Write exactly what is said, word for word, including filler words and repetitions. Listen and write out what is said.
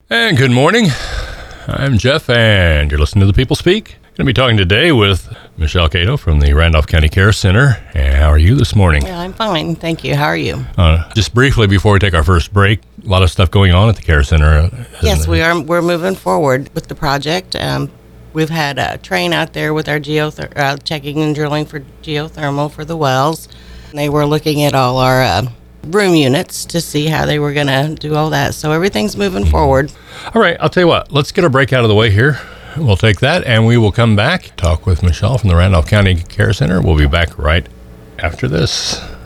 And good morning. I'm Jeff, and you're listening to The People Speak. Going to be talking today with Michelle Cato from the Randolph County Care Center. And how are you this morning? Yeah, I'm fine. Thank you. How are you? Uh, just briefly before we take our first break, a lot of stuff going on at the Care Center. Yes, there? we are. We're moving forward with the project. Um, we've had a train out there with our geother- uh, checking and drilling for geothermal for the wells. They were looking at all our uh, room units to see how they were going to do all that. So everything's moving forward. All right, I'll tell you what. Let's get a break out of the way here. We'll take that, and we will come back, talk with Michelle from the Randolph County Care Center. We'll be back right after this.